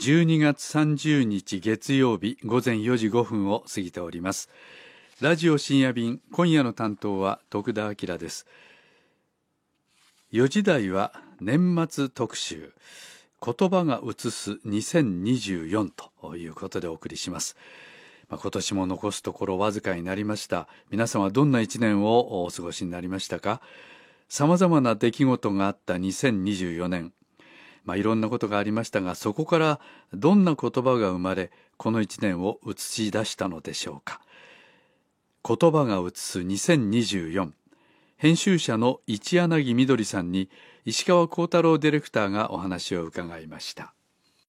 12月30日月曜日午前4時5分を過ぎております。ラジオ深夜便、今夜の担当は徳田明です。4時台は年末特集、言葉が映す2024ということでお送りします。今年も残すところわずかになりました。皆さんはどんな一年をお過ごしになりましたか？さまざまな出来事があった2024年、いろんなことがありましたが、そこからどんな言葉が生まれ、この一年を映し出したのでしょうか。言葉が映す2024、編集者の一柳みどりさんに石川幸太郎ディレクターがお話を伺いました。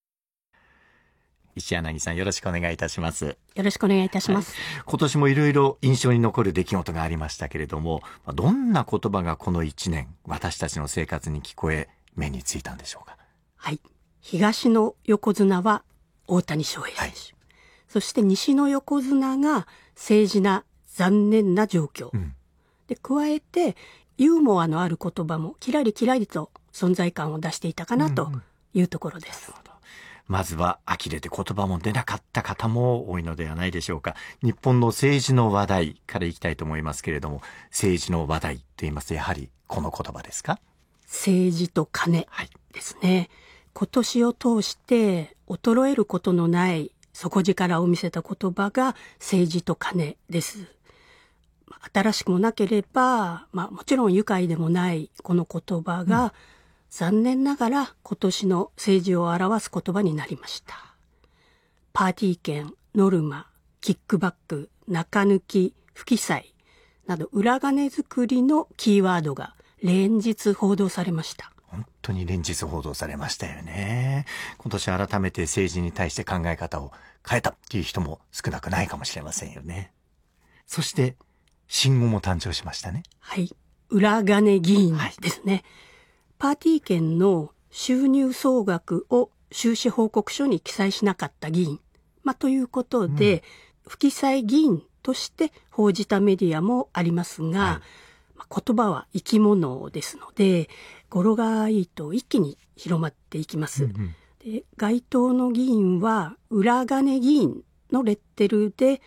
石柳さん、よろしくお願いいたします。 よろしくお願いいたします。 今年もいろいろ印象に残る出来事がありましたけれども、どんな言葉がこの一年私たちの生活に聞こえ、目についたんでしょうか。 はい、東の横綱は大谷翔平選手、そして西の横綱が政治な残念な状況、で加えてユーモアのある言葉もキラリキラリと存在感を出していたかなというところです。 まずは呆れて言葉も出なかった方も多いのではないでしょうか。日本の政治の話題からいきたいと思いますけれども、政治の話題と言いますとやはりこの言葉ですか？ 政治と金ですね。今年を通して衰えることのない底力を見せた言葉が政治と金です。新しくもなければ、もちろん愉快でもないこの言葉が、残念ながら今年の政治を表す言葉になりました。パーティー券、ノルマ、キックバック、中抜き、不記載など裏金作りのキーワードが連日報道されました。 本当に連日報道されましたよね。今年改めて政治に対して考え方を変えたっていう人も少なくないかもしれませんよね。そして新語も誕生しましたね。 はい、裏金議員ですね。パーティー券の収入総額を収支報告書に記載しなかった議員、ということで、不記載議員として報じたメディアもありますが、言葉は生き物ですので、語呂がいいと一気に広まっていきます。で、該当の議員は裏金議員のレッテルで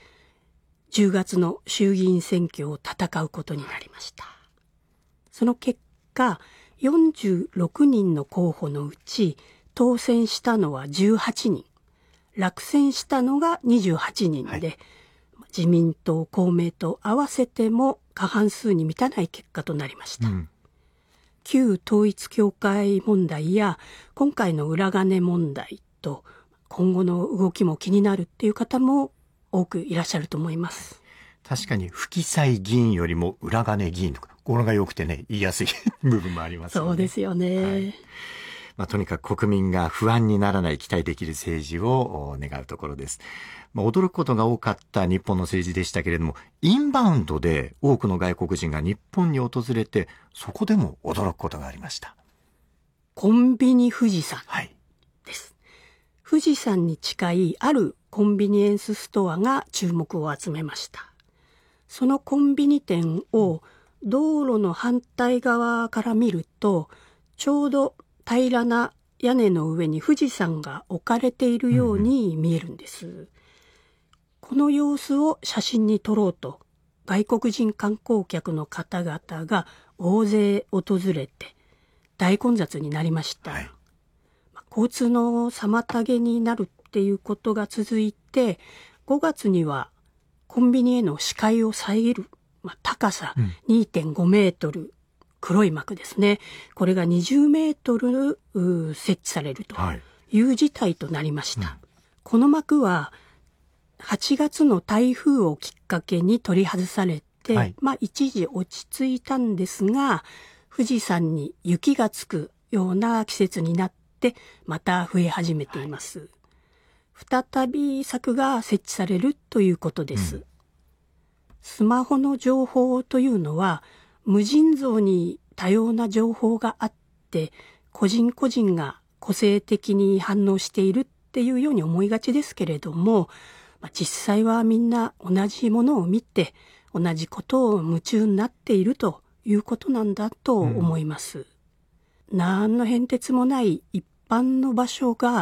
10月の衆議院選挙を戦うことになりました。その結果、46人の候補のうち当選したのは18人、落選したのが28人で、自民党、公明党合わせても過半数に満たない結果となりました。旧統一教会問題や今回の裏金問題と今後の動きも気になるっていう方も多くいらっしゃると思います。 確かに不記載議員よりも裏金議員とか語呂が良くてね、言いやすい部分もありますよね。 そうですよね。 とにかく国民が不安にならない、期待できる政治を願うところです。驚くことが多かった日本の政治でしたけれども、インバウンドで多くの外国人が日本に訪れて、そこでも驚くことがありました。 コンビニ富士山です。富士山に近いあるコンビニエンスストアが注目を集めました。そのコンビニ店を道路の反対側から見ると、ちょうど平らな屋根の上に富士山が置かれているように見えるんです。この様子を写真に撮ろうと、外国人観光客の方々が大勢訪れて大混雑になりました。交通の妨げになるっていうことが続いて、5月にはコンビニへの視界を遮る、高さ 2.5 メートル、黒い幕ですね。これが20メートル設置されるという事態となりました。この幕は8月の台風をきっかけに取り外されて、一時落ち着いたんですが、富士山に雪がつくような季節になってまた増え始めています。再び柵が設置されるということです。スマホの情報というのは無尽蔵に多様な情報があって、個人個人が個性的に反応しているっていうように思いがちですけれども、実際はみんな同じものを見て同じことを夢中になっているということなんだと思います。何の変哲もない一般の場所が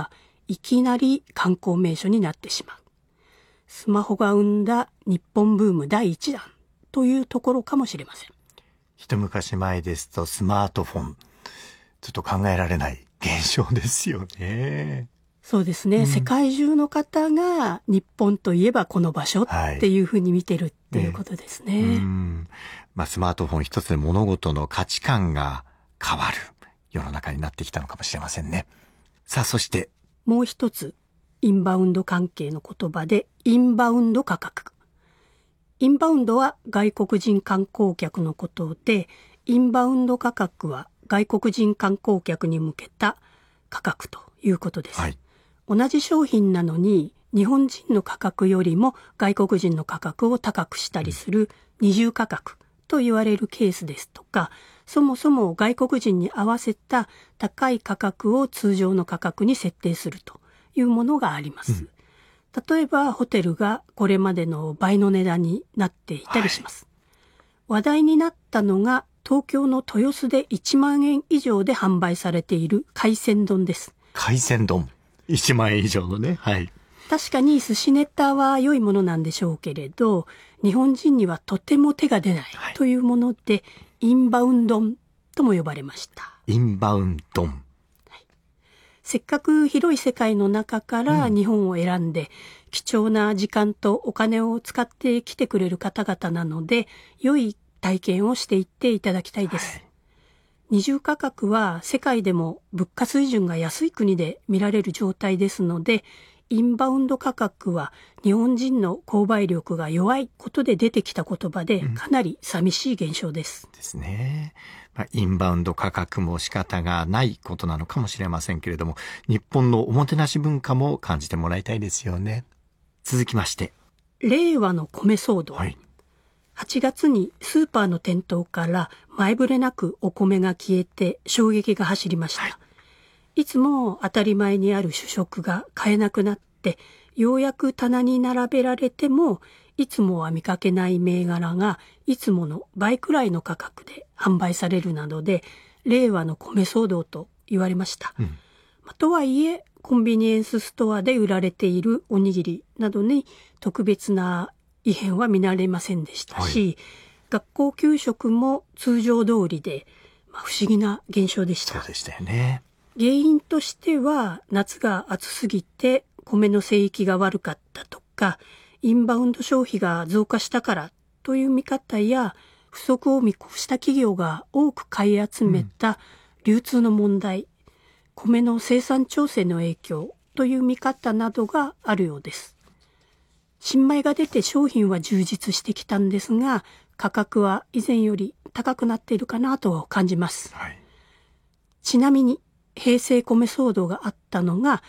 いきなり観光名所になってしまう。スマホが生んだ日本ブーム第一弾というところかもしれません。 一昔前ですとスマートフォン、ちょっと考えられない現象ですよね。 そうですね、世界中の方が日本といえばこの場所っていうふうに見てるっていうことですね。 スマートフォン一つで物事の価値観が変わる世の中になってきたのかもしれませんね。さあ、そしてもう一つインバウンド関係の言葉でインバウンド価格。インバウンドは外国人観光客のことで、インバウンド価格は外国人観光客に向けた価格ということです。同じ商品なのに日本人の価格よりも外国人の価格を高くしたりする二重価格と言われるケースですとか、そもそも外国人に合わせた高い価格を通常の価格に設定するというものがあります。例えばホテルがこれまでの倍の値段になっていたりします。話題になったのが東京の豊洲で1万円以上で販売されている海鮮丼です。 海鮮丼1万円以上のね。 確かに寿司ネタは良いものなんでしょうけれど、日本人にはとても手が出ないというもので、インバウンドとも呼ばれました。 インバウンドン。 せっかく広い世界の中から日本を選んで、貴重な時間とお金を使って来てくれる方々なので、良い体験をしていっていただきたいです。二重価格は世界でも物価水準が安い国で見られる状態ですので、インバウンド価格は日本人の購買力が弱いことで出てきた言葉で、かなり寂しい現象です。 ですね。インバウンド価格も仕方がないことなのかもしれませんけれども、日本のおもてなし文化も感じてもらいたいですよね。続きまして。 令和の米騒動。8月にスーパーの店頭から前触れなくお米が消えて衝撃が走りました。いつも当たり前にある主食が買えなくなって、ようやく棚に並べられても、いつもは見かけない銘柄がいつもの倍くらいの価格で販売されるなどで、令和の米騒動と言われました。とはいえ、コンビニエンスストアで売られているおにぎりなどに特別な異変は見られませんでしたし、学校給食も通常通りで、不思議な現象でした。 そうでしたよね。 原因としては、夏が暑すぎて米の生育が悪かったとか、インバウンド消費が増加したからという見方や、不足を見越した企業が多く買い集めた流通の問題、米の生産調整の影響という見方などがあるようです。新米が出て商品は充実してきたんですが、価格は以前より高くなっているかなと感じます。ちなみに平成米騒動があったのが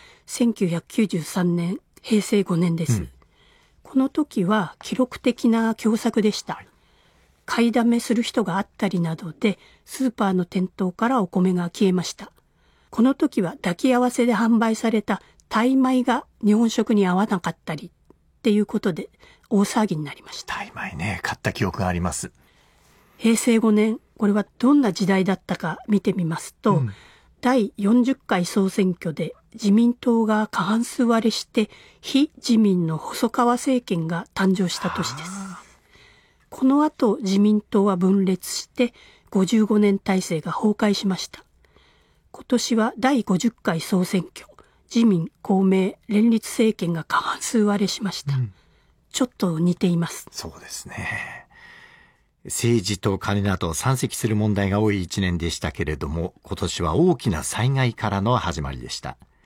1993年平成5年です。この時は記録的な凶作でした。買いだめする人があったりなどで、スーパーの店頭からお米が消えました。この時は抱き合わせで販売されたタイ米が日本食に合わなかったりっていうことで大騒ぎになりました。 タイ米ね、買った記憶があります。 平成5年、これはどんな時代だったか見てみますと、第40回総選挙で自民党が過半数割れして非自民の細川政権が誕生した年です。この後自民党は分裂して55年体制が崩壊しました。今年は第50回総選挙、自民公明連立政権が過半数割れしました。ちょっと似ています。 そうですね。政治と金など山積する問題が多い一年でしたけれども、今年は大きな災害からの始まりでした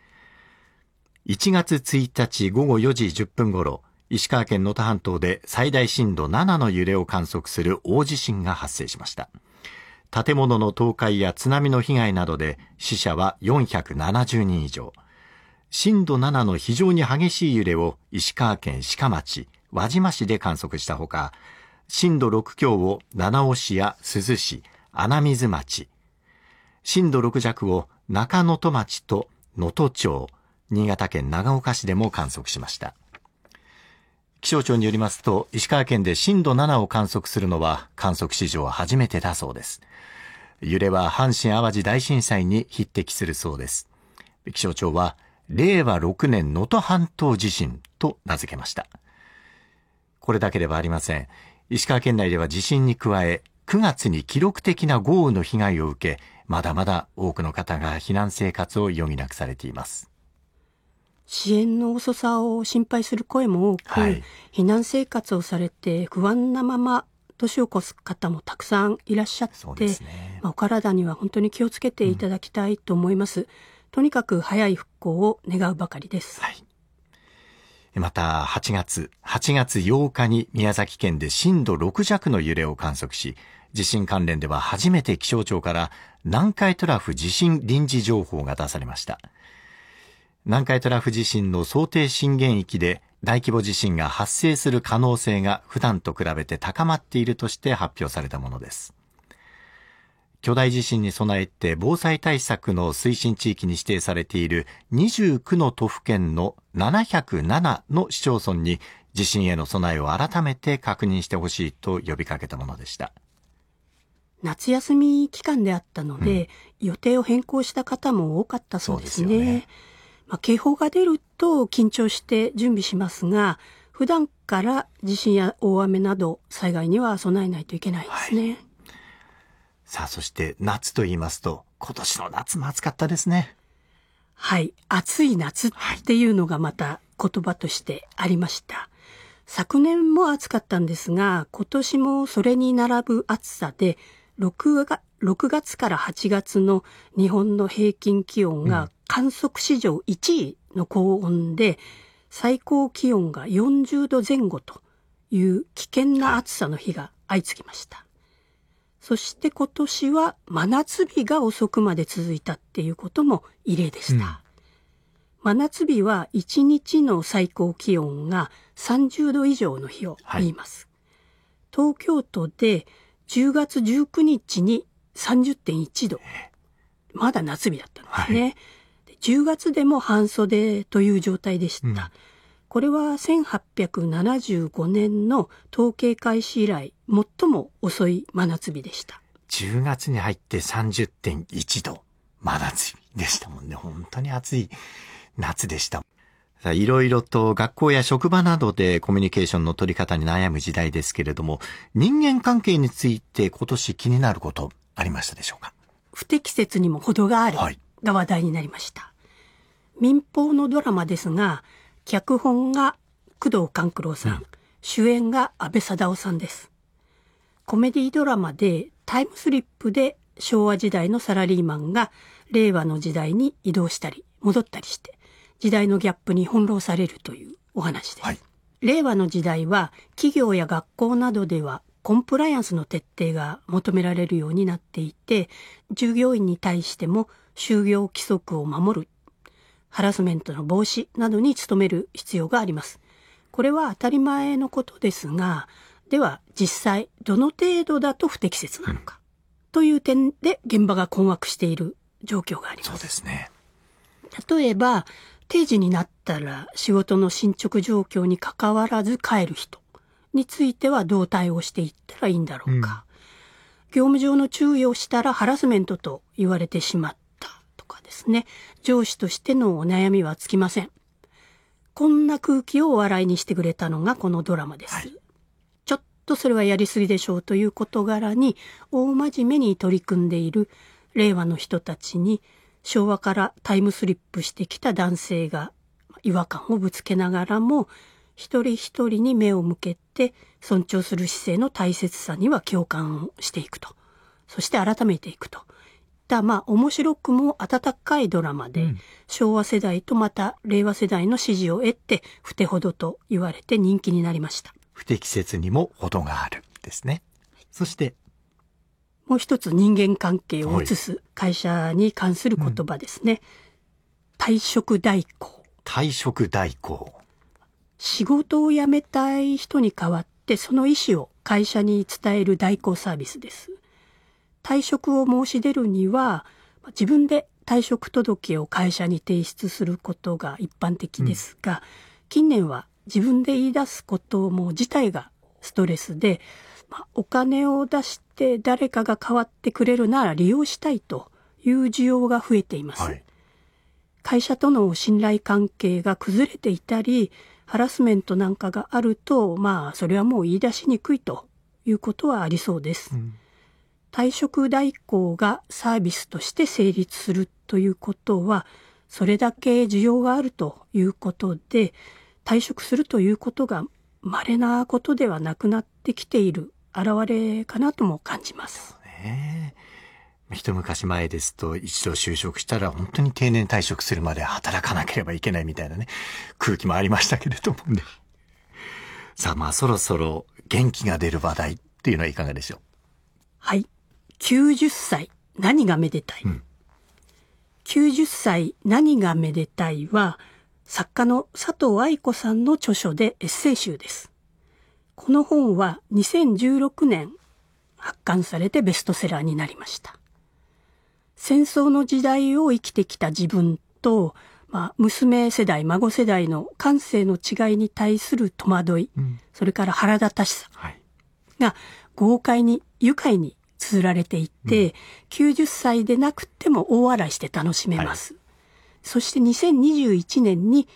。1月1日午後4時10分頃、石川県能登半島で最大震度7の揺れを観測する大地震が発生しました。建物の倒壊や津波の被害などで死者は470人以上。震度7の非常に激しい揺れを石川県志賀町、輪島市で観測したほか、震度6強を七尾市や珠洲市、穴水町、震度6弱を中能登町と能登町、新潟県長岡市でも観測しました。気象庁によりますと、石川県で震度7を観測するのは観測史上初めてだそうです。揺れは阪神淡路大震災に匹敵するそうです。気象庁は令和6年能登半島地震と名付けました。これだけではありません。石川県内では地震に加え、9月に記録的な豪雨の被害を受け、まだまだ多くの方が避難生活を余儀なくされています。 支援の遅さを心配する声も多く、避難生活をされて不安なまま年を越す方もたくさんいらっしゃって、お体には本当に気をつけていただきたいと思います。とにかく早い復興を願うばかりです。 また8月8日に宮崎県で震度6弱の揺れを観測し、地震関連では初めて気象庁から南海トラフ地震臨時情報が出されました。南海トラフ地震の想定震源域で大規模地震が発生する可能性が普段と比べて高まっているとして発表されたものです。巨大地震に備えて防災対策の推進地域に指定されている29の都府県の707の市町村に地震への備えを改めて確認してほしいと呼びかけたものでした。 夏休み期間であったので、予定を変更した方も多かったそうですね。警報が出ると緊張して準備しますが、普段から地震や大雨など災害には備えないといけないですね。 さあ、そして夏と言いますと、今年の夏も暑かったですね。 暑い夏っていうのがまた言葉としてありました。昨年も暑かったんですが、今年もそれに並ぶ暑さで、6月から8月の日本の平均気温が観測史上1位の高温で、最高気温が40度前後という危険な暑さの日が相次ぎました。そして今年は真夏日が遅くまで続いたっていうことも異例でした。真夏日は1日の最高気温が30度以上の日を言います。東京都で10月19日に 30.1 度。まだ夏日だったんですね。10月でも半袖という状態でした。これは1875年の統計開始以来最も遅い真夏日でした。 10月に入って 30.1 度真夏日でしたもんね。本当に暑い夏でした。いろいろと学校や職場などでコミュニケーションの取り方に悩む時代ですけれども、人間関係について今年気になることありましたでしょうか？ 不適切にも程があるが話題になりました。民放のドラマですが、脚本が宮藤官九郎さん、主演が阿部サダヲさんです。コメディドラマでタイムスリップで昭和時代のサラリーマンが令和の時代に移動したり戻ったりして、時代のギャップに翻弄されるというお話です。令和の時代は企業や学校などではコンプライアンスの徹底が求められるようになっていて、従業員に対しても就業規則を守る、ハラスメントの防止などに努める必要があります。これは当たり前のことですが、では実際どの程度だと不適切なのか、という点で現場が困惑している状況があります。 そうですね。 例えば定時になったら仕事の進捗状況に関わらず帰る人についてはどう対応していったらいいんだろうか。業務上の注意をしたらハラスメントと言われてしまったとかですね。上司としてのお悩みはつきません。こんな空気をお笑いにしてくれたのがこのドラマです。ちょっとそれはやりすぎでしょうという事柄に大真面目に取り組んでいる令和の人たちに、昭和からタイムスリップしてきた男性が違和感をぶつけながらも、一人一人に目を向けて尊重する姿勢の大切さには共感をしていくと、そして改めていくといった面白くも温かいドラマで、昭和世代とまた令和世代の支持を得てふてほどと言われて人気になりました。 不適切にも程があるですね。そしてもう一つ、人間関係を移す会社に関する言葉ですね。退職代行。 退職代行。 仕事を辞めたい人に代わってその意思を会社に伝える代行サービスです。退職を申し出るには自分で退職届を会社に提出することが一般的ですが、近年は自分で言い出すことも自体がストレスで、お金を出して誰かが代わってくれるなら利用したいという需要が増えています。 会社との信頼関係が崩れていたり、ハラスメントなんかがあると、それはもう言い出しにくいということはありそうです。退職代行がサービスとして成立するということは、それだけ需要があるということで、退職するということが稀なことではなくなってきている表れかなとも感じます。 一昔前ですと、一度就職したら本当に定年退職するまで働かなければいけないみたいなね、空気もありましたけれどもね。さあそろそろ元気が出る話題っていうのはいかがでしょう。 はい。90歳何がめでたい、90歳何がめでたいは作家の佐藤愛子さんの著書でエッセイ集です。この本は2016年発刊されてベストセラーになりました。戦争の時代を生きてきた自分と、娘世代孫世代の感性の違いに対する戸惑い、それから腹立たしさが豪快に愉快に綴られていて、90歳でなくても大笑いして楽しめます。そして2021年に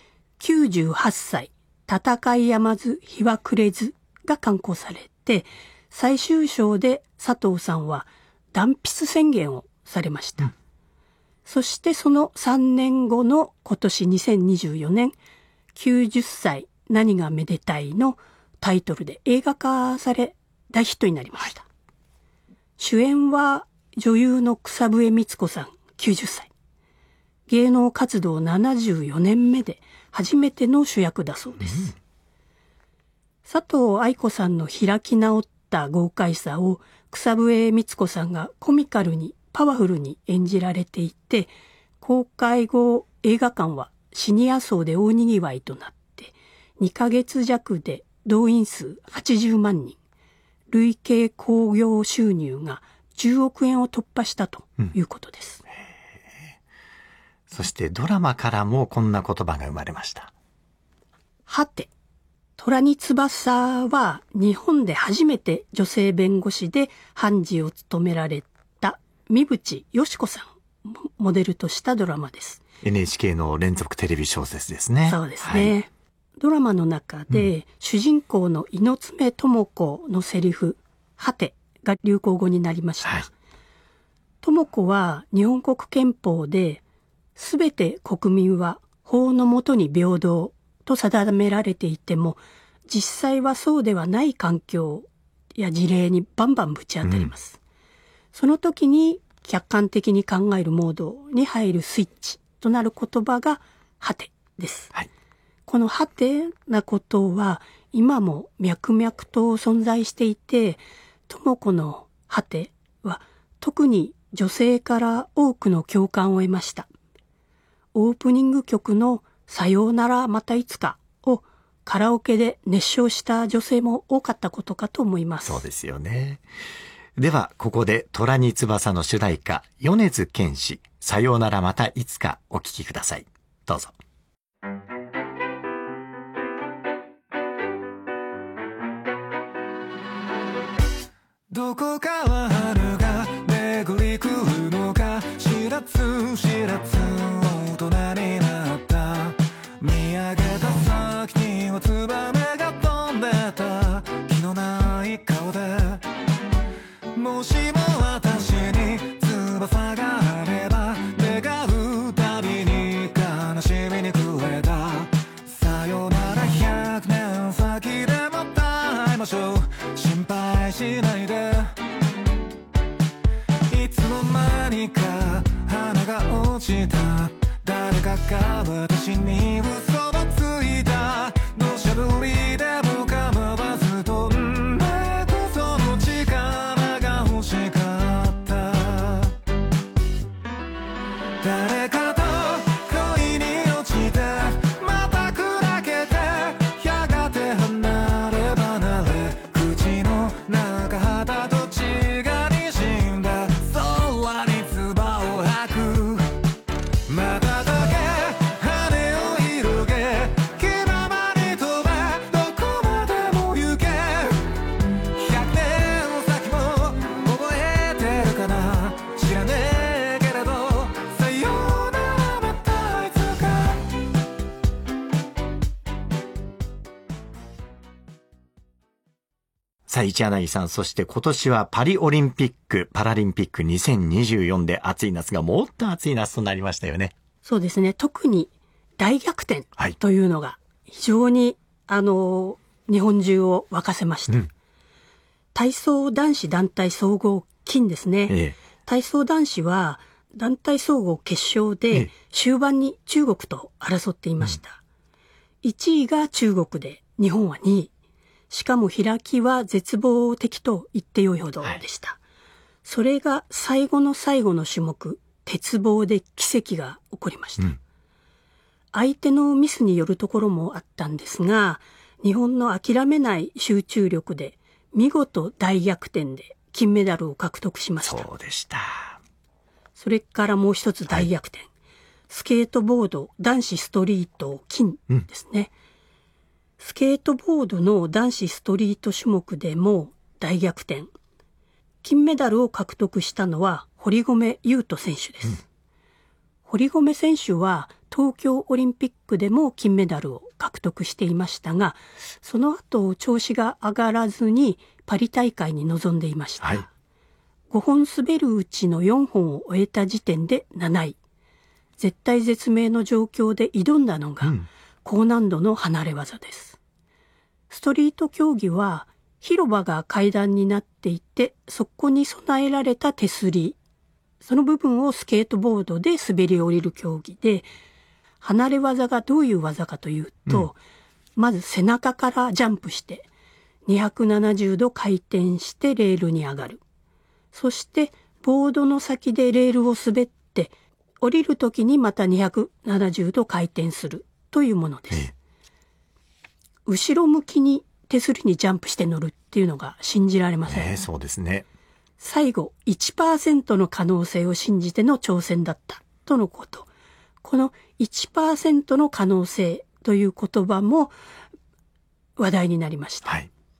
98歳戦いやまず日は暮れずが刊行されて、最終章で佐藤さんは断筆宣言をされました。そしてその3年後の今年2024年、90歳何がめでたいのタイトルで映画化され大ヒットになりました。主演は女優の草笛光子さん90歳。芸能活動74年目で初めての主役だそうです。佐藤愛子さんの開き直った豪快さを草笛光子さんがコミカルにパワフルに演じられていて、公開後映画館はシニア層で大にぎわいとなって2ヶ月弱で動員数80万人、累計興行収入が10億円を突破したということです。 そしてドラマからもこんな言葉が生まれました。 はて、虎に翼は日本で初めて女性弁護士で判事を務められた三淵嘉子さんをモデルとしたドラマです。 NHK の連続テレビ小説ですね。 そうですね。ドラマの中で、主人公の猪爪智子のセリフ、はてが流行語になりました。智子は日本国憲法で、すべて国民は法の下に平等と定められていても、実際はそうではない環境や事例にバンバンぶち当たります。その時に客観的に考えるモードに入るスイッチとなる言葉がはてです。このはてなことは今も脈々と存在していて、智子のはては特に女性から多くの共感を得ました。オープニング曲のさようならまたいつかをカラオケで熱唱した女性も多かったことかと思います。 そうですよね。ではここで虎に翼の主題歌、米津玄師さようならまたいつかお聴きください。どうぞ。 どこかは春が巡り来るのか、知らず知らず大人になった。見上げた先にはツバメが飛んでた。気のない顔で、もしも私に翼があれば、願うたびに悲しみに暮れた。さよなら100年先でまた会いましょう。心配しないで、いつの間にか花が落ちた。誰かが私に嘘をついた。土砂降りでも構わず飛んでく、その力が欲しかった。誰かと恋に落ちてまた砕けて、やがて離れ離れ、口の中肌と血が滲んだ。空に唾を吐く。まただけ羽を広げ、気ままに飛べ、どこまでも行け。100年先も覚えてるかな、知らねえけれど、さようなさあ、一柳さん、そして今年はパリオリンピック・パラリンピック2024で暑い夏がもっと暑い夏となりましたよね。 そうですね。特に大逆転というのが非常に、日本中を沸かせました。体操男子団体総合金ですね。体操男子は団体総合決勝で終盤に中国と争っていました。1位が中国で日本は2位。しかも開きは絶望的と言ってよいほどでした。それが最後の最後の種目、鉄棒で奇跡が起こりました。相手のミスによるところもあったんですが、日本の諦めない集中力で見事大逆転で金メダルを獲得しました。 そうでした。 それからもう一つ大逆転。スケートボード男子ストリート金ですね。スケートボードの男子ストリート種目でも大逆転。金メダルを獲得したのは堀米雄斗選手です。堀米選手は東京オリンピックでも金メダルを獲得していましたが、その後調子が上がらずにパリ大会に臨んでいました。5本滑るうちの4本を終えた時点で7位。絶体絶命の状況で挑んだのが高難度の離れ技です。ストリート競技は広場が階段になっていて、そこに備えられた手すり、その部分をスケートボードで滑り降りる競技で、離れ技がどういう技かというと、まず背中からジャンプして270度回転してレールに上がる。そしてボードの先でレールを滑って降りるときにまた270度回転するというものです。後ろ向きに手すりにジャンプして乗るっていうのが信じられません。 そうですね。 最後 1% の可能性を信じての挑戦だったとのこと。この 1% の可能性という言葉も話題になりました。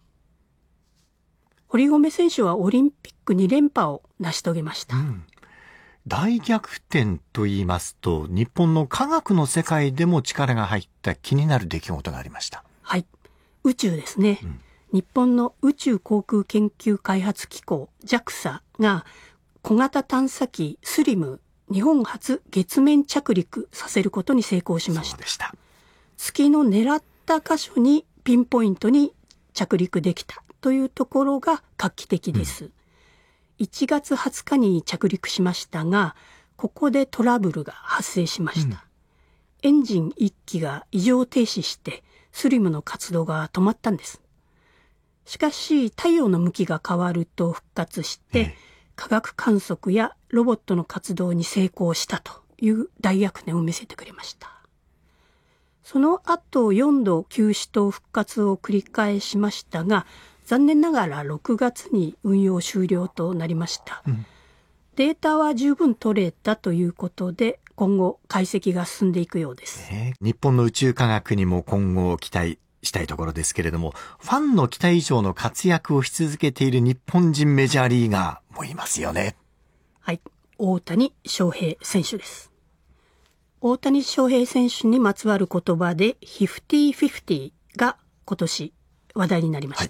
堀米選手はオリンピック2連覇を成し遂げました。 大逆転と言いますと、日本の科学の世界でも力が入った気になる出来事がありました。 宇宙ですね。日本の宇宙航空研究開発機構 JAXA が小型探査機スリム日本初月面着陸させることに成功しました。月の狙った箇所にピンポイントに着陸できたというところが画期的です。1月20日に着陸しましたが、ここでトラブルが発生しました。エンジン1機が異常停止してスリムの活動が止まったんです。しかし太陽の向きが変わると復活して、科学観測やロボットの活動に成功したという大逆転を見せてくれました。その後4度休止と復活を繰り返しましたが、残念ながら6月に運用終了となりました。データは十分取れたということで、今後解析が進んでいくようです。 日本の宇宙科学にも今後期待したいところですけれども、ファンの期待以上の活躍をし続けている日本人メジャーリーガーもいますよね。 大谷翔平選手です。大谷翔平選手にまつわる言葉で50-50が今年話題になりました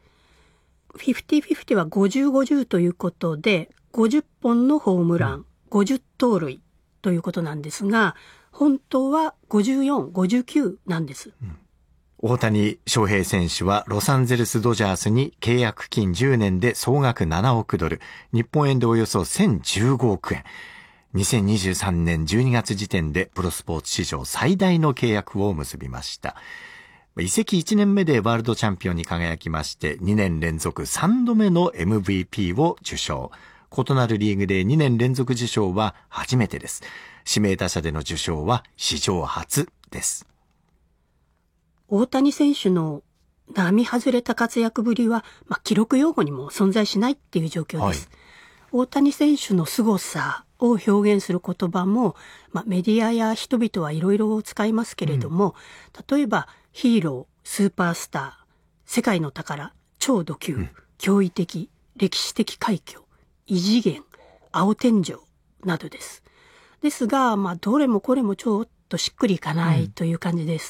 。50-50は50-50ということで、50本のホームラン、50盗塁ということなんですが、本当は54、59なんです。 大谷翔平選手はロサンゼルスドジャースに契約金10年で総額7億ドル、日本円でおよそ1015億円。2023年12月時点でプロスポーツ史上最大の契約を結びました。移籍1年目でワールドチャンピオンに輝きまして、2年連続3度目の MVP を受賞。異なるリーグで2年連続受賞は初めてです。指名打者での受賞は史上初です。 大谷選手の並外れた活躍ぶりは、記録用語にも存在しないっていう状況です。大谷選手の凄さを表現する言葉も、メディアや人々はいろいろ使いますけれども、例えばヒーロー、スーパースター、世界の宝、超ド級、驚異的、歴史的快挙、異次元、青天井などです。ですが、どれもこれもちょっとしっくりいかないという感じです。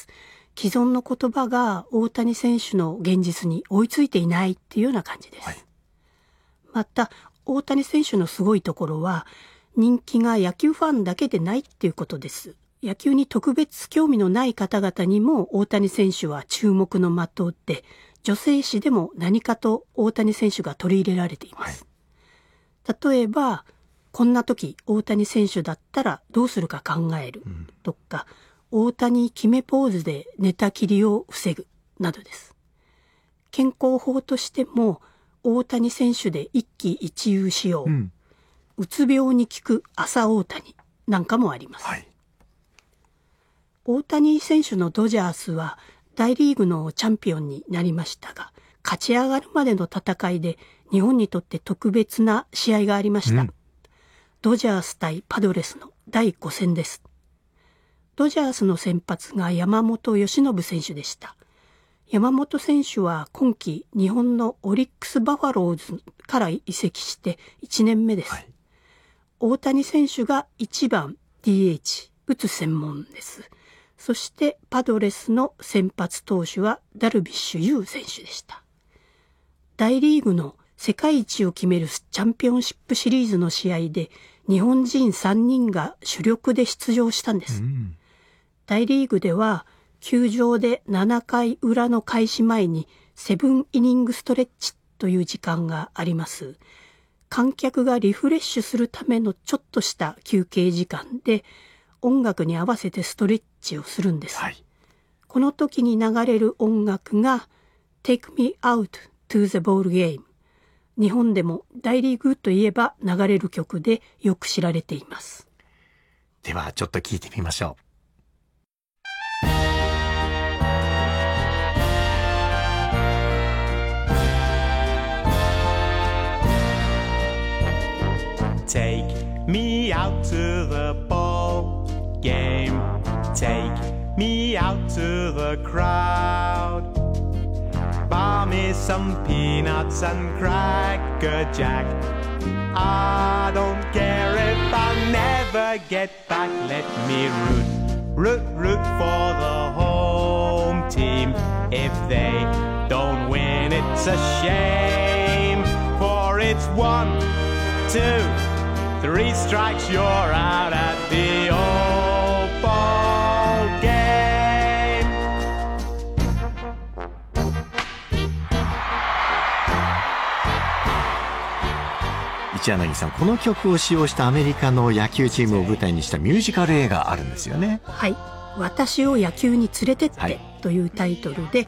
既存の言葉が大谷選手の現実に追いついていないっていうような感じです。はい、また大谷選手のすごいところは人気が野球ファンだけでないっていうことです。野球に特別興味のない方々にも大谷選手は注目の的で、女性誌でも何かと大谷選手が取り入れられています。はい、例えばこんな時大谷選手だったらどうするか考えるとか、大谷決めポーズで寝たきりを防ぐなどです。健康法としても大谷選手で一喜一憂しよう、うつ病に効く朝大谷なんかもあります。はい、大谷選手のドジャースは大リーグのチャンピオンになりましたが、勝ち上がるまでの戦いで日本にとって特別な試合がありました。ドジャース対パドレスの第5戦です。ドジャースの先発が山本由伸選手でした。山本選手は今季日本のオリックスバファローズから移籍して1年目です。はい、大谷選手が1番 DH 打つ専門です。そしてパドレスの先発投手はダルビッシュ有選手でした。大リーグの世界一を決めるチャンピオンシップシリーズの試合で日本人3人が主力で出場したんです。大リーグでは球場で7回裏の開始前に7イニングストレッチという時間があります。観客がリフレッシュするためのちょっとした休憩時間で音楽に合わせてストレッチをするんです。はい、この時に流れる音楽が Take Me Out to the Ball Game。日本でも大リーグといえば流れる曲でよく知られています。 ではちょっと聞いてみましょう。 Take me out to the ball game. Take me out to the crowd. Buy me some peanuts and Cracker Jack. I don't care if I never get back. Let me root for the home team. If they don't win, it's a shame. For it's 1, 2, 3 strikes, you're out at the old ball game. 一柳さん、この曲を使用したアメリカの野球チームを舞台にしたミュージカル映画あるんですよね。 はい、私を野球に連れてって、はい、というタイトルで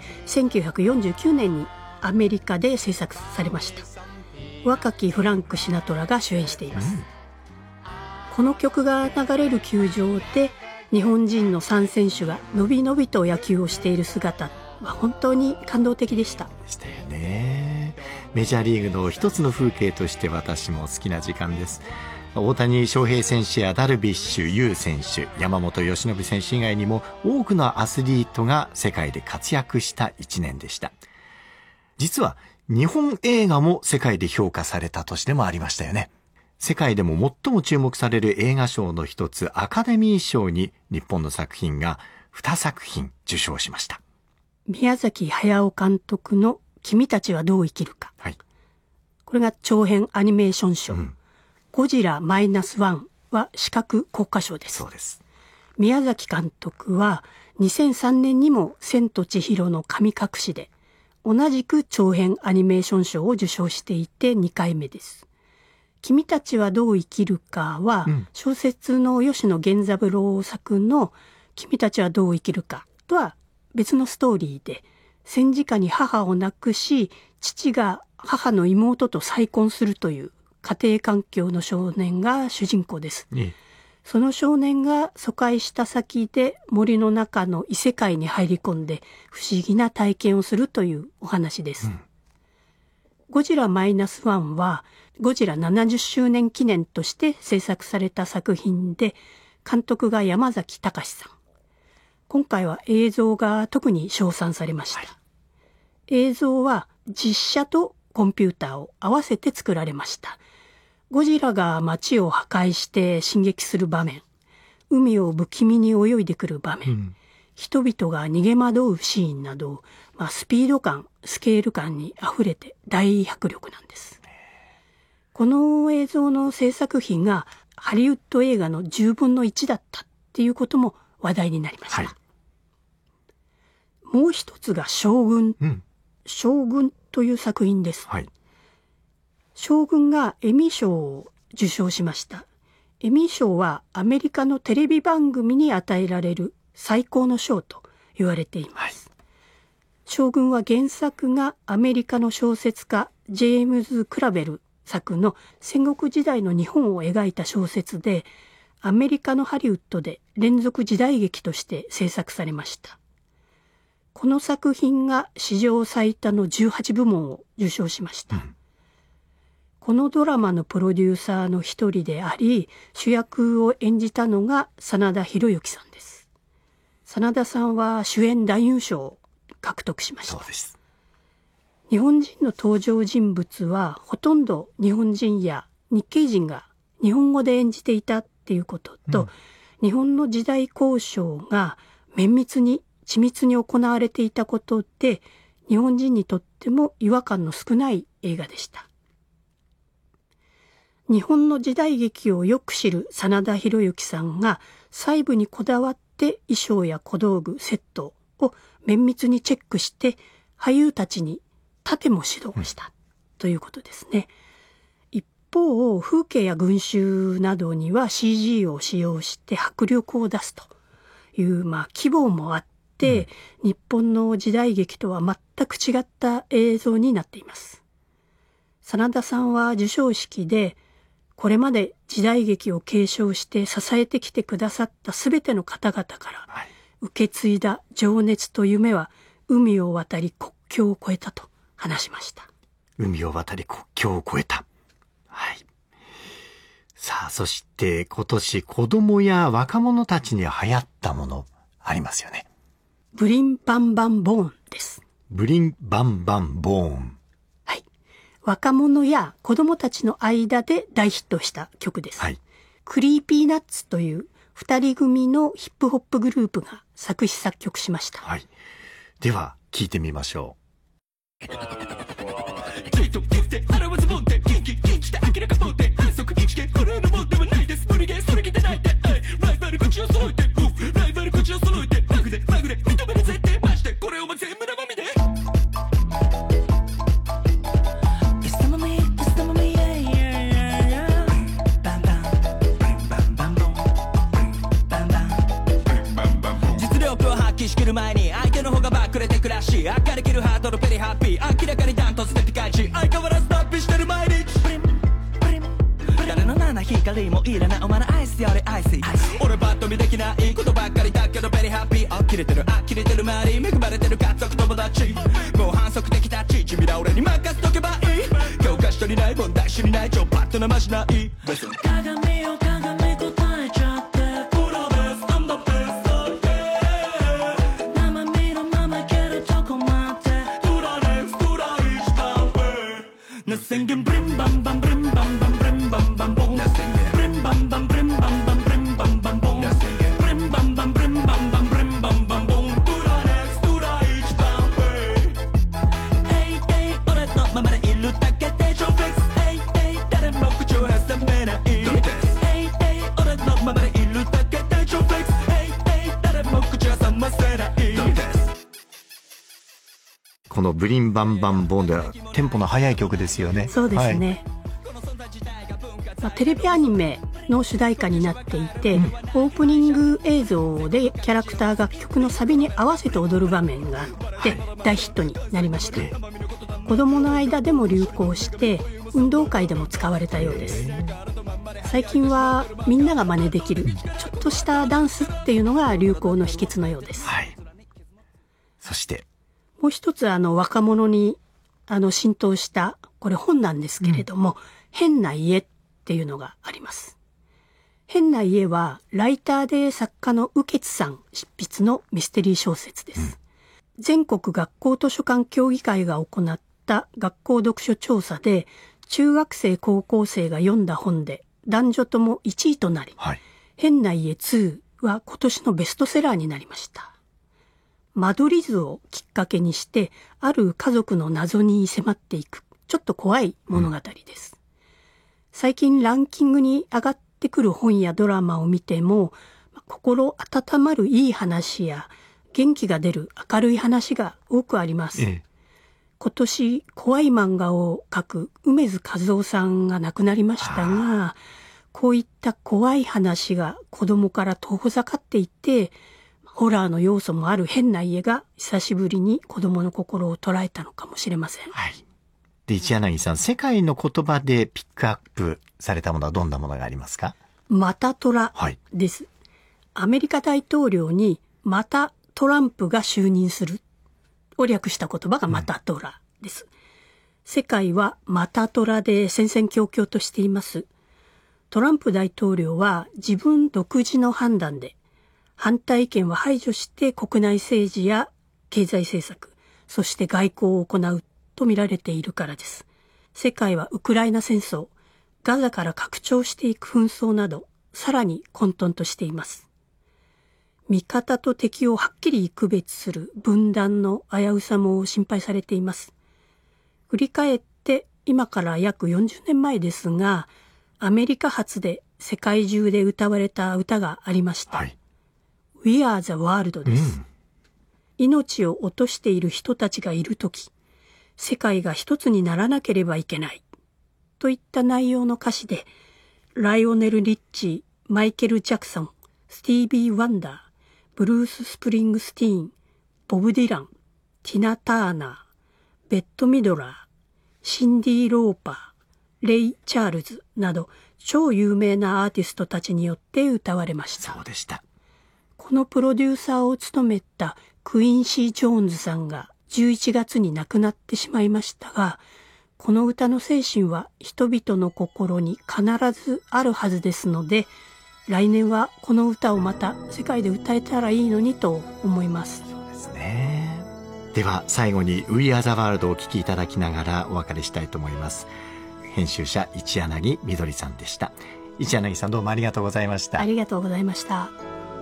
1949年にアメリカで制作されました。若きフランク・シナトラが主演しています。この曲が流れる球場で日本人の3選手がのびのびと野球をしている姿は本当に感動的でした。 でしたよね。メジャーリーグの一つの風景として私も好きな時間です。大谷翔平選手やダルビッシュ有選手、山本由伸選手以外にも多くのアスリートが世界で活躍した1年でした。実は日本映画も世界で評価された年でもありましたよね。世界でも最も注目される映画賞の一つ、アカデミー賞に日本の作品が2作品受賞しました。 宮崎駿監督の君たちはどう生きるか。はい、これが長編アニメーション賞。ゴジラ-1は視覚国家賞です。 そうです。 宮崎監督は2003年にも千と千尋の神隠しで同じく長編アニメーション賞を受賞していて2回目です。君たちはどう生きるかは、小説の吉野源三郎作の君たちはどう生きるかとは別のストーリーで、戦時下に母を亡くし、父が母の妹と再婚するという家庭環境の少年が主人公です。その少年が疎開した先で森の中の異世界に入り込んで不思議な体験をするというお話です。ゴジラ-1はゴジラ70周年記念として制作された作品で、監督が山崎隆さん。今回は映像が特に称賛されました。映像は実写とコンピューターを合わせて作られました。ゴジラが街を破壊して進撃する場面、海を不気味に泳いでくる場面、 人々が逃げ惑うシーンなど、スピード感、スケール感にあふれて大迫力なんです。この映像の制作費がハリウッド映画の10分の1だったっていうことも話題になりました。はい、もう一つが将軍、将軍という作品です。はい、将軍がエミー賞を受賞しました。エミー賞はアメリカのテレビ番組に与えられる最高の賞と言われています。はい、将軍は原作がアメリカの小説家ジェームズ・クラベル作の戦国時代の日本を描いた小説で、アメリカのハリウッドで連続時代劇として制作されました。この作品が史上最多の18部門を受賞しました。このドラマのプロデューサーの一人であり、主役を演じたのが真田広之さんです。真田さんは主演男優賞を獲得しました。 そうです。 日本人の登場人物はほとんど日本人や日系人が日本語で演じていたっていうことと、日本の時代交渉が綿密に緻密に行われていたことで、日本人にとっても違和感の少ない映画でした。日本の時代劇をよく知る真田広之さんが細部にこだわって衣装や小道具、セットを綿密にチェックして俳優たちに盾も指導したということですね。一方、風景や群衆などには CG を使用して迫力を出すという規模もあって、日本の時代劇とは全く違った映像になっています。真田さんは授賞式で、これまで時代劇を継承して支えてきてくださったすべての方々から受け継いだ情熱と夢は海を渡り国境を越えたと話しました。 海を渡り国境を越えた。はい。さあ、そして今年子供や若者たちに流行ったものありますよね。 ブリンバンバンボーンです。 ブリンバンバンボーン。 はい。若者や子供たちの間で大ヒットした曲です。はい。クリーピーナッツという二人組のヒップホップグループが作詞作曲しました。 はい。では聞いてみましょう。 実力を発揮しきる前に相手の方がバックれてくらし、明るけるハートのペリハッピー、明らかにダントツでピカイチ、相変わらず脱皮してる毎日。誰の七光もいらないお前のアイスよりアイス、俺バッと見できないことばっかりだけどベリーハッピー、呆れてる呆れてる周り、恵まれてる家族友達、もう反則的タッチ、君ら俺に任せとけばいい、教科書にない問題集にない超パッとなましない、鏡を鏡答えちゃって、プロです、I'm the best、生身のままいけるとこまで、プラネス、プライチタウェイ、な宣言ブリンバンバンブリンバンバンブリンバンバンボン、ブリンバンバンブリンバンバンブリンバンバンボン、ブリンバンバンブリンバンバンブリンバンバンボン、プラネス、プライチタウェイ、エイエイ俺のままでいるだけで超フレックス、エイエイ誰も口を挟めない、エイエイ俺のままでいるだけで超フレックス、エイエイ誰も口を挟ませない。 このブリンバンバンボンではテンポの速い曲ですよね。 そうですね。テレビアニメの主題歌になっていて、オープニング映像でキャラクターが曲のサビに合わせて踊る場面があって大ヒットになりました。子供の間でも流行して運動会でも使われたようです。最近はみんなが真似できるちょっとしたダンスっていうのが流行の秘訣のようです。 はい。そしてもう一つ若者に浸透したこれ本なんですけれども、変な家っていうのがあります。変な家はライターで作家の宇傑さん執筆のミステリー小説です。全国学校図書館協議会が行った学校読書調査で、中学生高校生が読んだ本で男女とも1位となり、変な家2は今年のベストセラーになりました。 間取り図をきっかけにしてある家族の謎に迫っていくちょっと怖い物語です。最近ランキングに上がってくる本やドラマを見ても心温まるいい話や元気が出る明るい話が多くあります。今年怖い漫画を描く梅津和夫さんが亡くなりましたが、こういった怖い話が子供から遠ざかっていて、ホラーの要素もある変な家が久しぶりに子供の心を捉えたのかもしれません。 はい。で、一柳さん、世界の言葉でピックアップされたものはどんなものがありますか？ またトラです。 はい、 アメリカ大統領にまたトランプが就任するを略した言葉がまたトラです。世界はまたトラで戦々恐々としています。トランプ大統領は自分独自の判断で反対意見は排除して国内政治や経済政策、そして外交を行うと見られているからです。世界はウクライナ戦争、ガザから拡張していく紛争など、さらに混沌としています。味方と敵をはっきり区別する分断の危うさも心配されています。振り返って今から約40年前ですが、アメリカ発で世界中で歌われた歌がありました。 はい、 We are the world です。命を落としている人たちがいるとき、世界が一つにならなければいけないといった内容の歌詞で、ライオネル・リッチー、マイケル・ジャクソン、スティービー・ワンダー、ブルース・スプリングスティーン、ボブ・ディラン、ティナ・ターナー、ベッド・ミドラー、シンディ・ローパー、レイ・チャールズなど超有名なアーティストたちによって歌われました。 そうでした。 このプロデューサーを務めたクインシー・ジョーンズさんが11月に亡くなってしまいましたが、この歌の精神は人々の心に必ずあるはずですので、来年はこの歌をまた世界で歌えたらいいのにと思います。 そうですね。では最後に We Are the World をお聴きいただきながらお別れしたいと思います。編集者一柳みどりさんでした。一柳さん、どうもありがとうございました。 ありがとうございました。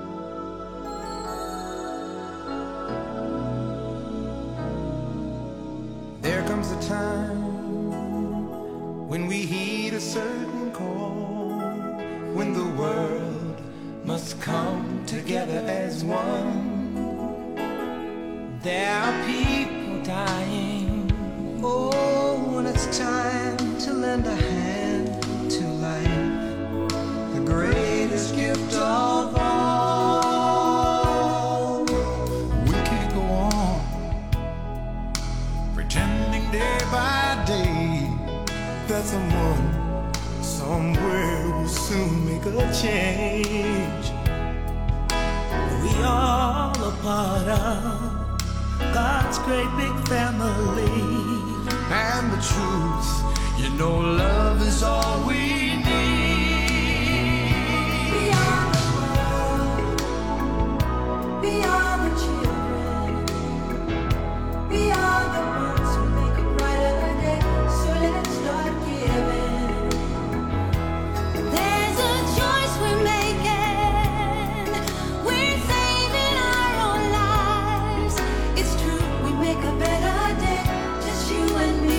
There comes a time when we heed a certain call, when the world must come together as one. There are people dying. Oh, when it's time to lend a hand to life, the greatest gift of all. We can't go on pretending day by day that someone somewhere will soon make a change. We all a part of God's great big family. And the truth, you know, love is all we need. We are the world. We are the children. We are the ones who make a brighter day. So let's start giving. There's a choice we're making. We're saving our own lives. It's true, we make a better day, just you and me.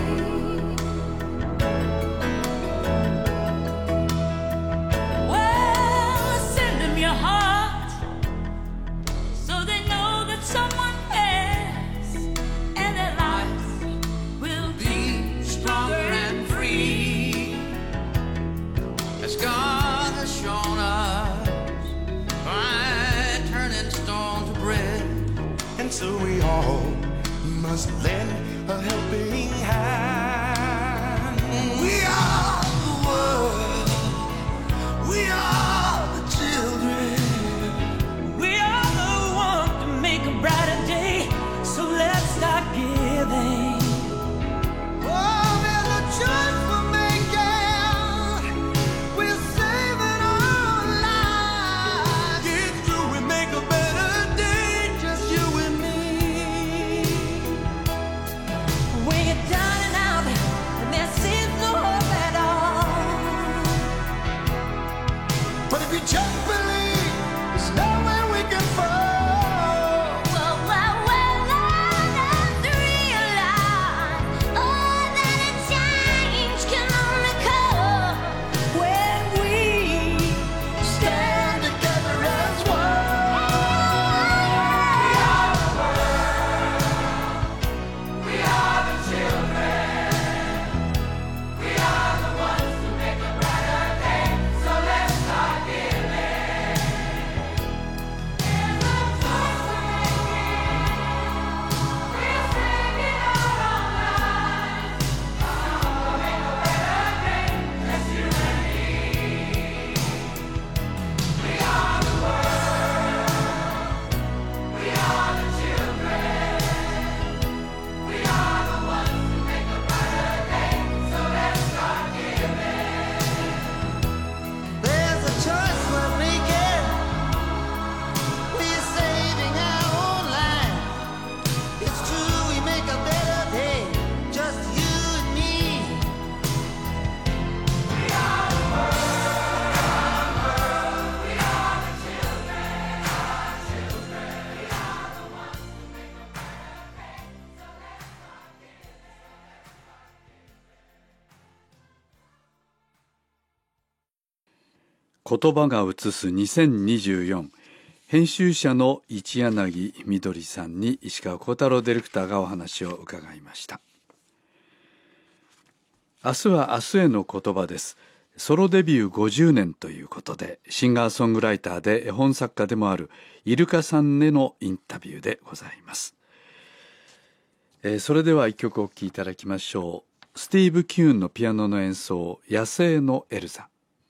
Well, send them your heart so they know that someone cares, and their lives will Be stronger and free, as God has shown us by turning stone to bread. And so we all must lend a helping hand. We are the world. We are the children. We are the ones to make a brighter day. So let's start giving. Oh, there's a choice we're making. We're saving our lives. It's true, we make a better day, just you and me. when you're down and out and there seems no hope at all. But if you just believe, there's nowhere we can fall. Well, 言葉が映す2024、編集者の一柳みどりさんに石川幸太郎ディレクターがお話を伺いました。明日は明日への言葉です。ソロデビュー50年ということで、シンガーソングライターで絵本作家でもあるイルカさんへのインタビューでございます。それでは一曲お聴きいただきましょう。スティーブ・キューンのピアノの演奏、野生のエルザ。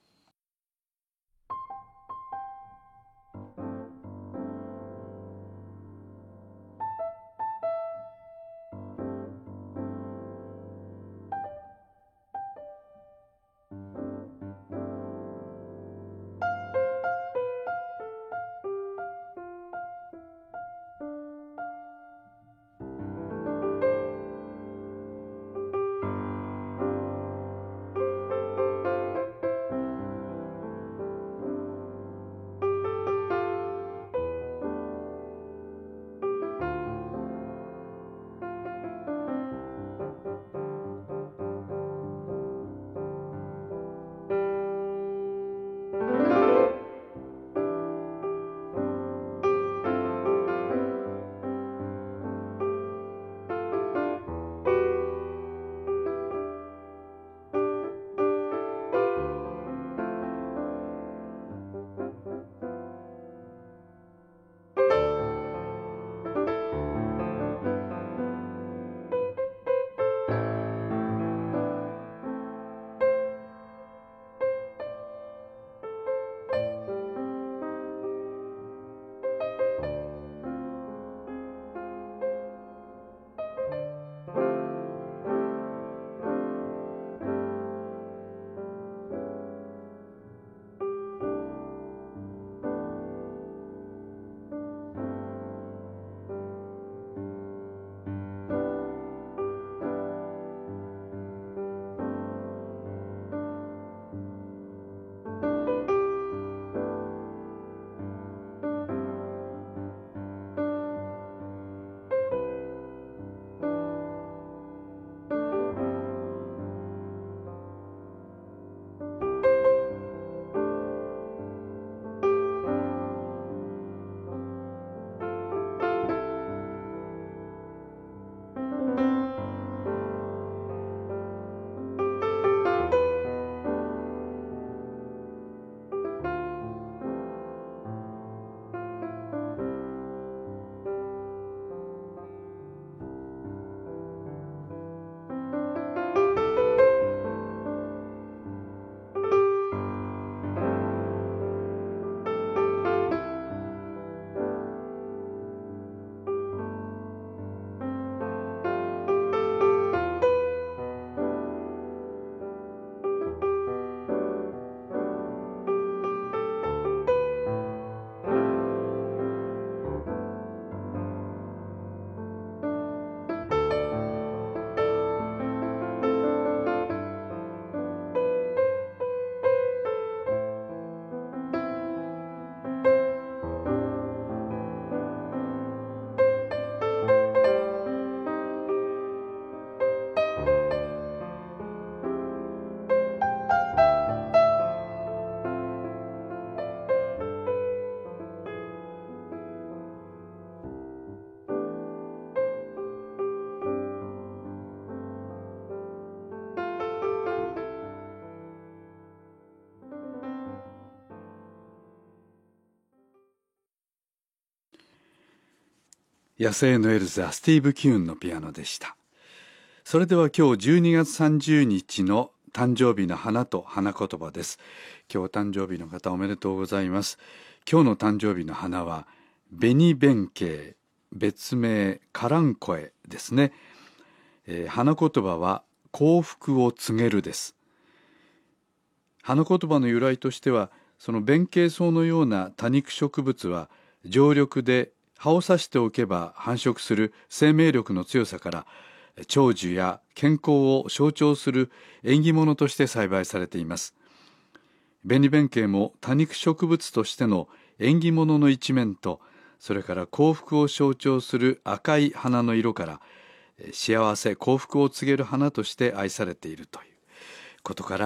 野生のエルザ、スティーブ・キューンのピアノでした。それでは今日12月30日の誕生日の花と花言葉です。今日誕生日の方おめでとうございます。今日の誕生日の花は紅弁慶、別名カランコエですね。花言葉は幸福を告げるです。花言葉の由来としては、その弁慶草のような多肉植物は常緑で葉を刺しておけば繁殖する生命力の強さから、長寿や健康を象徴する縁起物として栽培されています。紅弁慶も多肉植物としての縁起物の一面と、それから幸福を象徴する赤い花の色から、幸せ幸福を告げる花として愛されているということから、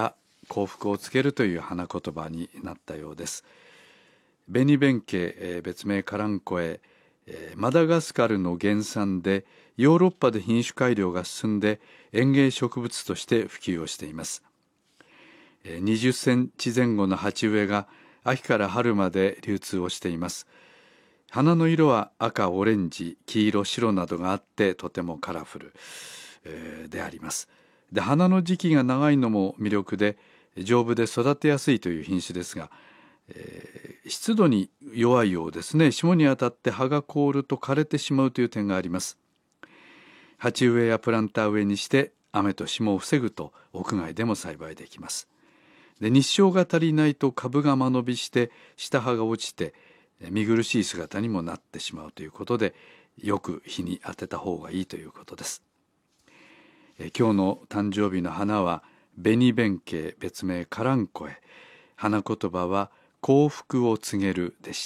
幸福をつけるという花言葉になったようです。紅弁慶、別名カランコエ、マダガスカルの原産でヨーロッパで品種改良が進んで園芸植物として普及をしています。20センチ前後の鉢植えが秋から春まで流通をしています。花の色は赤、オレンジ、黄色、白などがあってとてもカラフル、であります。で、花の時期が長いのも魅力で丈夫で育てやすいという品種ですが、湿度に弱いようですね。霜に当たって葉が凍ると枯れてしまうという点があります。鉢植えやプランター植えにして雨と霜を防ぐと屋外でも栽培できます。で、日照が足りないと株が間延びして下葉が落ちて見苦しい姿にもなってしまうということで、よく日に当てた方がいいということです。今日の誕生日の花は紅弁慶、別名カランコエ。花言葉は幸福を告げるでした。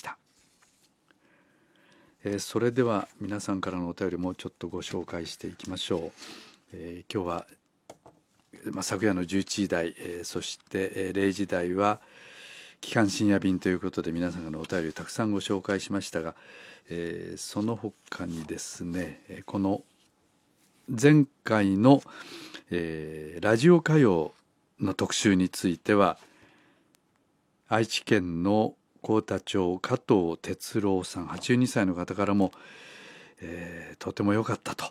それでは皆さんからのお便りもちょっとご紹介していきましょう。今日は、昨夜の11時台、そして、0時台は期間深夜便ということで皆さんのお便りをたくさんご紹介しましたが、その他にですね、この前回の、ラジオ歌謡の特集については愛知県の幸田町加藤哲郎さん82歳の方からも、とても良かったと、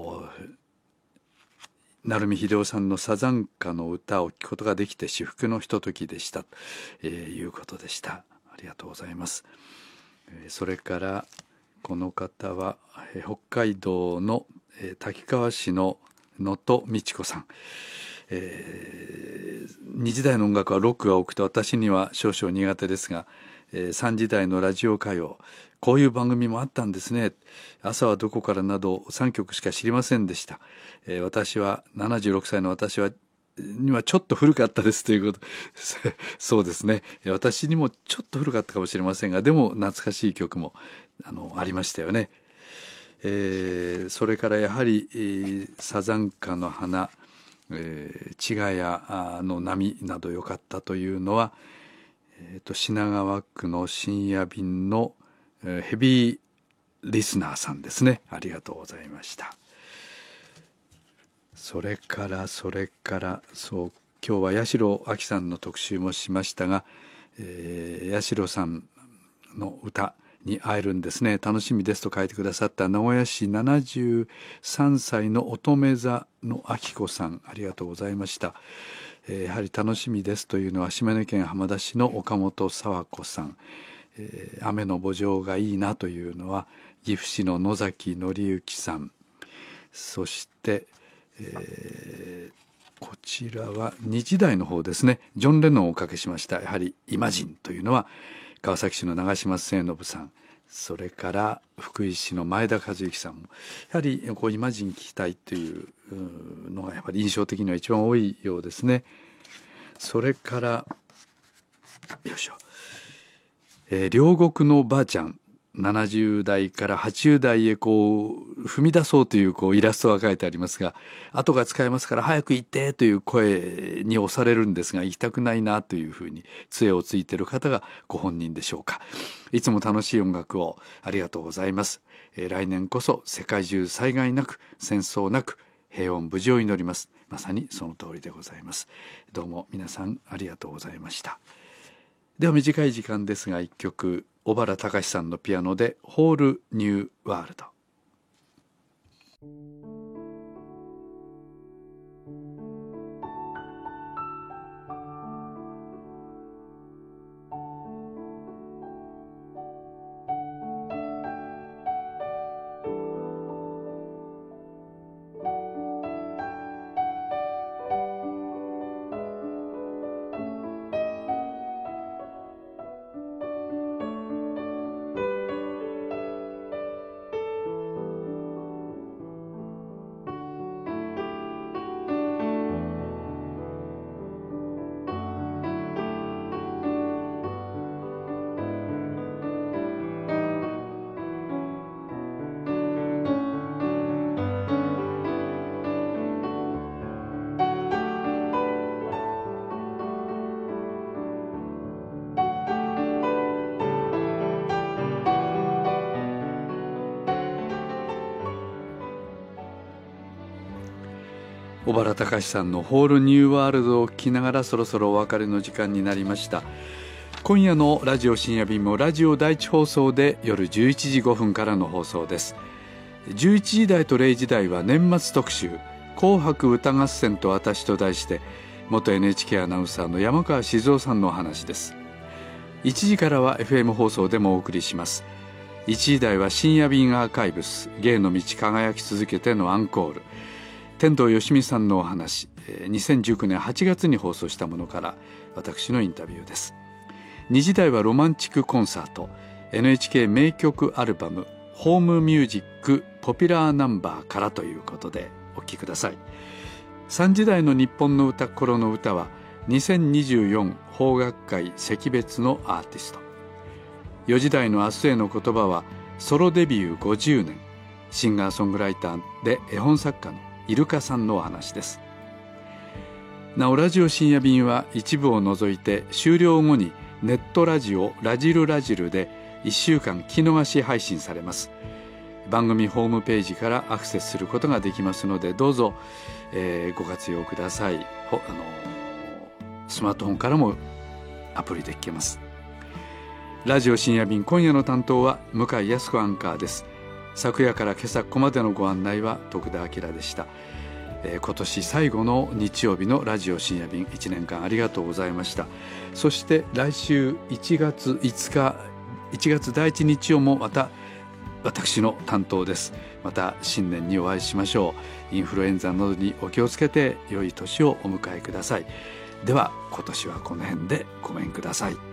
成海秀夫さんのサザンカの歌を聴くことができて至福のひとときでしたと、いうことでした。ありがとうございます。それからこの方は、北海道の、滝川市の能登美智子さん、2時台の音楽はロックが多くて私には少々苦手ですが、3時台のラジオ歌謡、こういう番組もあったんですね。朝はどこからなど3曲しか知りませんでした。私は76歳の私にはちょっと古かったですということそうですね、私にもちょっと古かったかもしれませんが、でも懐かしい曲もありましたよね。それからやはり、サザンカの花、千ヶ谷の波など良かったというのは、品川区の深夜便のヘビーリスナーさんですね。ありがとうございました。それからそう今日は八代亜紀さんの特集もしましたが、八代さんの歌に会えるんですね。楽しみですと書いてくださった名古屋市73歳の乙女座のあきこさん、ありがとうございました。やはり楽しみですというのは島根県浜田市の岡本佐和子さん、雨の慕情がいいなというのは岐阜市の野崎紀之さん、そして、こちらは2時台の方ですね。ジョン・レノンをおかけしました。やはりイマジンというのは川崎市の長嶋末信さん、それから福井市の前田和之さんもやはりこうイマジン聞きたいというのがやっぱり印象的には一番多いようですね。それからよいしょ、両国のばあちゃん、70代から80代へこう踏み出そうというイラストが書いてありますが、後が使えますから早く行ってという声に押されるんですが、行きたくないなというふうに杖をついている方がご本人でしょうか。いつも楽しい音楽をありがとうございます。来年こそ世界中災害なく戦争なく平穏無事を祈ります。まさにその通りでございます。どうも皆さんありがとうございました。では短い時間ですが一曲、小原隆さんのピアノでホールニューワールド。 小原隆さんのホールニューワールドを聞きながらそろそろお別れの時間になりました。今夜のラジオ深夜便もラジオ第一放送で夜11時5分からの放送です。11時台と0時台は年末特集紅白歌合戦と私と題して元 NHK アナウンサーの山川静夫さんのお話です。1時からは FM 放送でもお送りします。1時台は深夜便アーカイブス芸の道輝き続けてのアンコール、天童よしみさんのお話、2019年8月に放送したものから私のインタビューです。2時台はロマンチックコンサート NHK 名曲アルバムホームミュージックポピュラーナンバーからということでお聴きください。3時台の日本の歌心の歌は2024邦楽会惜別のアーティスト。4時台の明日への言葉はソロデビュー50年シンガーソングライターで絵本作家のイルカさんのお話です。なおラジオ深夜便は一部を除いて終了後にネットラジオラジルラジルで1週間聞き逃し配信されます。番組ホームページからアクセスすることができますのでどうぞ、ご活用ください。スマートフォンからもアプリで聞けます。ラジオ深夜便今夜の担当は向井康子アンカーです。昨夜から今朝ここまでのご案内は徳田明でした。今年最後の日曜日のラジオ深夜便1年間ありがとうございました。そして来週1月5日1月第1日曜もまた私の担当です。また新年にお会いしましょう。インフルエンザなどにお気をつけて良い年をお迎えください。では今年はこの辺でごめんください。